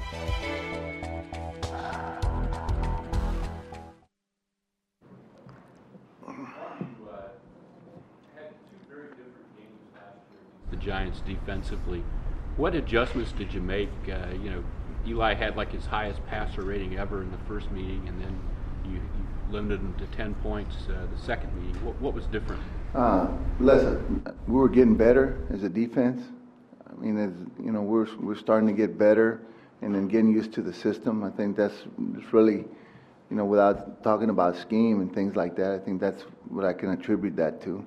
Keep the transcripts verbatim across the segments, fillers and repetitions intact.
The Giants defensively. What adjustments did you make? Uh, you know, Eli had like his highest passer rating ever in the first meeting, and then you, you limited him to ten points uh, the second meeting. What, what was different? Uh, listen, we were getting better as a defense. I mean, as you know, we're we're starting to get better, and then getting used to the system. I think that's it's really, you know, without talking about scheme and things like that. I think that's what I can attribute that to.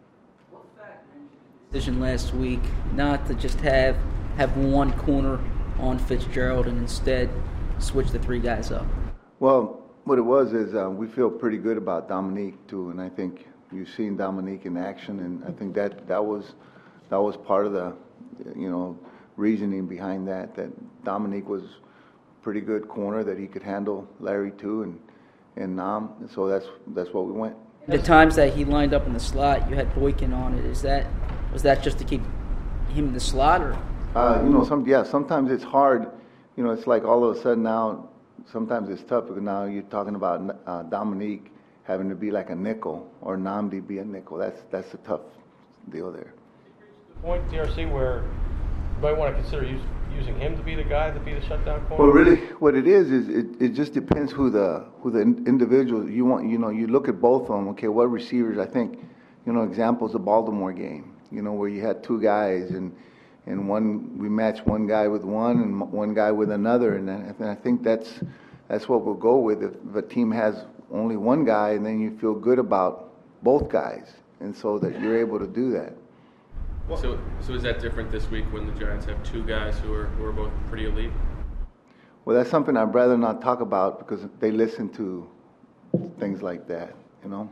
Decision last week not to just have have one corner on Fitzgerald and instead switch the three guys up. Well, what it was is uh, we feel pretty good about Dominique too, and I think you've seen Dominique in action, and I think that that was that was part of the you know reasoning behind that. That Dominique was a pretty good corner that he could handle Larry too, and and Nam, and so that's that's what we went. The times that he lined up in the slot, you had Boykin on it. Is that was that just to keep him in the slot, or? Uh, you know, some yeah. Sometimes it's hard. You know, it's like all of a sudden now. Sometimes it's tough because now you're talking about uh, Dominique having to be like a nickel or Nnamdi be a nickel. That's that's a tough deal there. The point, D R C, where you might want to consider use, using him to be the guy to be the shutdown corner. Well, really, what it is is it, it just depends who the who the individual you want. You know, you look at both of them. Okay, what receivers? I think, you know, examples the Baltimore game. You know, where you had two guys and. And one, we match one guy with one and one guy with another, and I think that's that's what we'll go with. If, if a team has only one guy, and then you feel good about both guys, and so that you're able to do that. So, so is that different this week when the Giants have two guys who are who are both pretty elite? Well, that's something I'd rather not talk about because they listen to things like that, you know.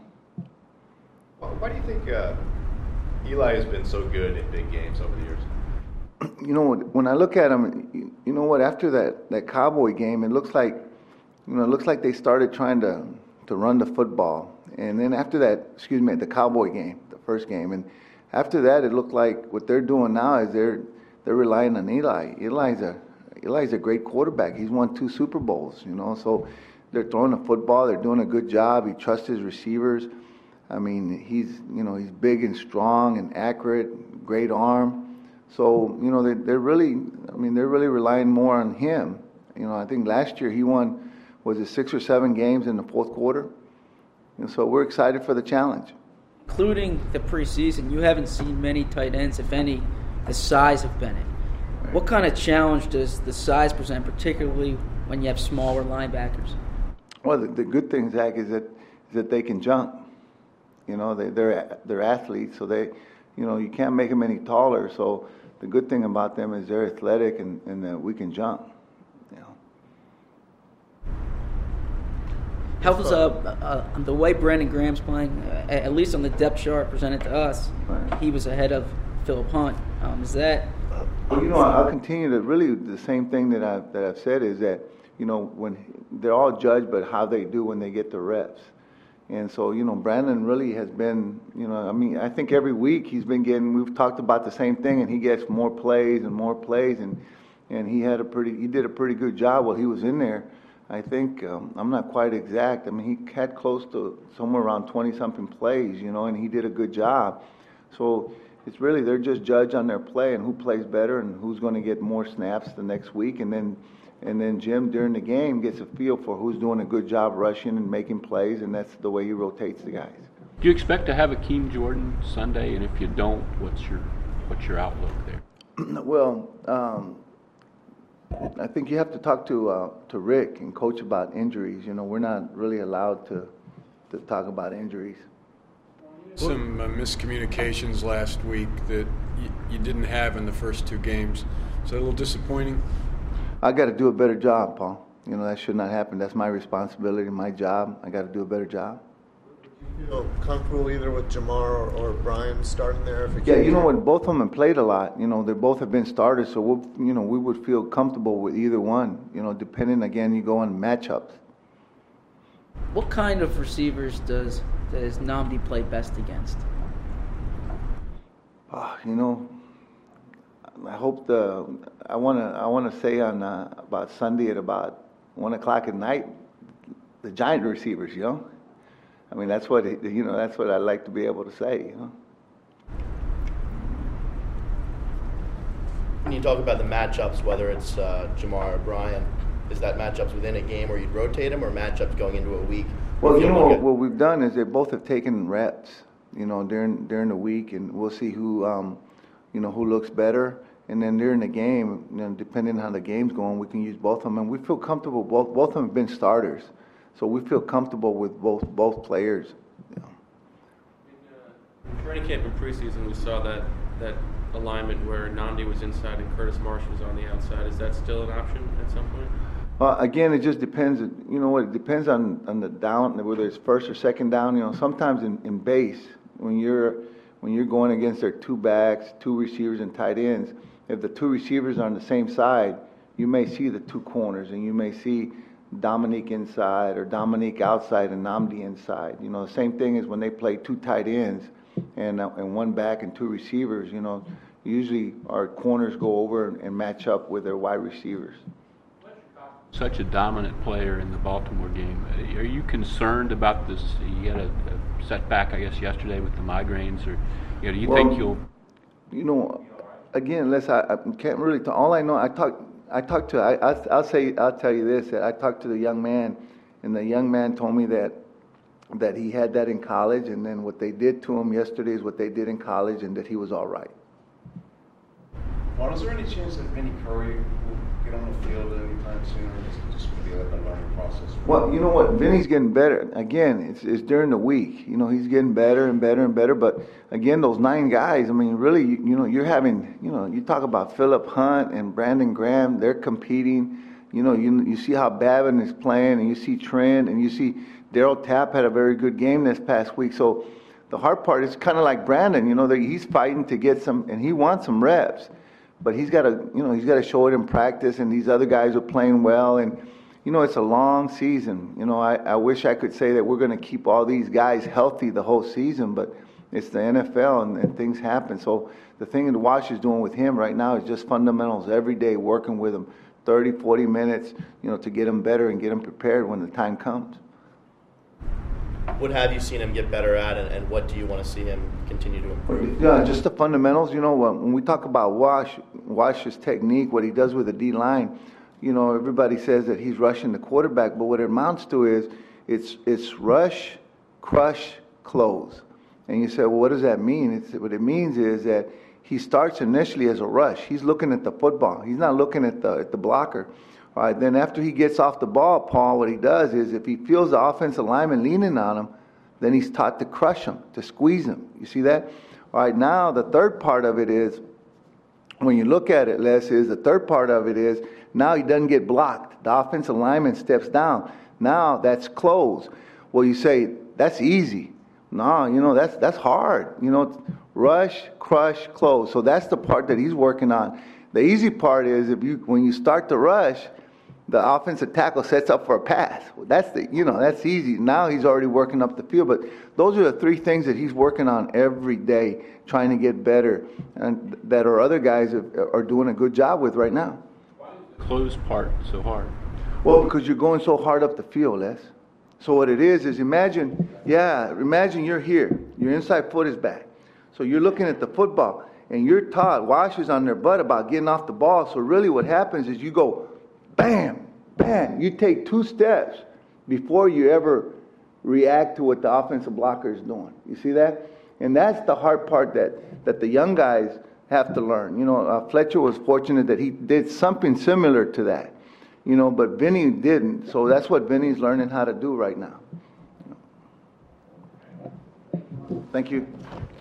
Why do you think uh, Eli has been so good in big games over the years? You know, when I look at them, you know what? After that, that Cowboy game, it looks like, you know, it looks like they started trying to to run the football, and then after that, excuse me, the Cowboy game, the first game, and after that, it looked like what they're doing now is they're they're relying on Eli. Eli's a Eli's a great quarterback. He's won two Super Bowls, you know, so they're throwing the football. They're doing a good job. He trusts his receivers. I mean, he's you know he's big and strong and accurate, great arm. So, you know, they, they're really, I mean, they're really relying more on him. You know, I think last year he won, was it six or seven games in the fourth quarter? And so we're excited for the challenge. Including the preseason, you haven't seen many tight ends, if any, the size of Bennett. Right. What kind of challenge does the size present, particularly when you have smaller linebackers? Well, the, the good thing, Zach, is that is that they can jump. You know, they, they're they're athletes, so they, you know, you can't make them any taller. So the good thing about them is they're athletic and, and that we can jump. You know. How was uh, uh, the way Brandon Graham's playing? Uh, at least on the depth chart presented to us, right. He was ahead of Philip Hunt. Um, is that? Well, you know, I'll continue to really the same thing that I've that I've said is that, you know, when they're all judged by how they do when they get the reps. And so, you know, Brandon really has been, you know, I mean, I think every week he's been getting, we've talked about the same thing, and he gets more plays and more plays, and and he had a pretty, he did a pretty good job while he was in there. I think, um, I'm not quite exact, I mean, he had close to somewhere around twenty-something plays, you know, and he did a good job. So it's really, they're just judged on their play and who plays better and who's going to get more snaps the next week, and then And then Jim, during the game, gets a feel for who's doing a good job rushing and making plays, and that's the way he rotates the guys. Do you expect to have Akeem Jordan Sunday? And if you don't, what's your what's your outlook there? Well, um, I think you have to talk to uh, to Rick and Coach about injuries. You know, we're not really allowed to to talk about injuries. Some uh, miscommunications last week that y- you didn't have in the first two games. Is that a little disappointing? I got to do a better job, Paul. You know, that should not happen. That's my responsibility, my job. I got to do a better job. You feel comfortable either with Jamar or, or Brian starting there? If it yeah, you know what? Both of them have played a lot. You know, they both have been starters, so we'll, you know, we would feel comfortable with either one. You know, depending again, you go on matchups. What kind of receivers does does Nnamdi play best against? Oh, you know, I hope the I want to I want to say on uh, about Sunday at about one o'clock at night, the Giant receivers, you know. I mean, that's what you know. That's what I'd like to be able to say, you know. When you talk about the matchups, whether it's uh, Jamar or Brian, is that matchups within a game where you'd rotate them, or matchups going into a week? Well, you know feel what, like what we've done is they both have taken reps, you know, during during the week, and we'll see who, um, you know, who looks better. And then during the game, you know, depending on how the game's going, we can use both of them, and we feel comfortable. Both both of them have been starters, so we feel comfortable with both both players. You know. In training camp and preseason, we saw that that alignment where Nandi was inside and Curtis Marsh was on the outside. Is that still an option at some point? Uh, again, it just depends. You know what? It depends on, on the down, whether it's first or second down. You know, sometimes in, in base, when you're when you're going against their two backs, two receivers, and tight ends, if the two receivers are on the same side, you may see the two corners, and you may see Dominique inside or Dominique outside and Namdi inside. You know, the same thing is when they play two tight ends and uh, and one back and two receivers. You know, usually our corners go over and, and match up with their wide receivers. Such a dominant player in the Baltimore game. Are you concerned about this? You had a, a setback, I guess, yesterday with the migraines, or you know, do you Well, think you'll? You know, again, unless I, I can't really. Talk, all I know, I talked. I talked to. I, I, I'll say. I'll tell you this. That I talked to the young man, and the young man told me that that he had that in college, and then what they did to him yesterday is what they did in college, and that he was all right. Juan, is there any chance that Vinny Curry will get on the field anytime soon, or is it just going to be like a learning process? Well, you know what? Vinny's getting better. Again, it's, it's during the week. You know, he's getting better and better and better. But again, those nine guys, I mean, really, you, you know, you're having, you know, you talk about Philip Hunt and Brandon Graham, they're competing. You know, you you see how Babin is playing, and you see Trent, and you see Daryl Tapp had a very good game this past week. So the hard part is kind of like Brandon, you know, that he's fighting to get some, and he wants some reps. But he's got to, you know, he's got to show it in practice, and these other guys are playing well. And, you know, it's a long season. You know, I, I wish I could say that we're going to keep all these guys healthy the whole season, but it's the N F L, and, and things happen. So the thing that Wash is doing with him right now is just fundamentals every day, working with him thirty, forty minutes, you know, to get him better and get him prepared when the time comes. What have you seen him get better at, and, and what do you want to see him continue to improve? Yeah, just the fundamentals. You know, when we talk about Wash, Wash's technique, what he does with the D-line, you know, everybody says that he's rushing the quarterback, but what it amounts to is it's it's rush, crush, close. And you say, well, what does that mean? It's, what it means is that he starts initially as a rush. He's looking at the football. He's not looking at the at the blocker. All right, then after he gets off the ball, Paul, what he does is if he feels the offensive lineman leaning on him, then he's taught to crush him, to squeeze him. You see that? All right, now the third part of it is, when you look at it, Les, is the third part of it is now he doesn't get blocked. The offensive lineman steps down. Now that's close. Well, you say, that's easy. No, you know, that's that's hard. You know, rush, crush, close. So that's the part that he's working on. The easy part is if you when you start to rush, the offensive tackle sets up for a pass. That's the, you know, that's easy. Now he's already working up the field. But those are the three things that he's working on every day, trying to get better, and that our other guys are, are doing a good job with right now. Why is the close part so hard? Well, because you're going so hard up the field, Les. So what it is is imagine, yeah, imagine you're here. Your inside foot is back. So you're looking at the football, and you're taught, Wash is on their butt about getting off the ball. So really what happens is you go, bam, bam. You take two steps before you ever react to what the offensive blocker is doing. You see that? And that's the hard part that, that the young guys have to learn. You know, uh, Fletcher was fortunate that he did something similar to that. You know, but Vinny didn't. So that's what Vinny's learning how to do right now. Thank you.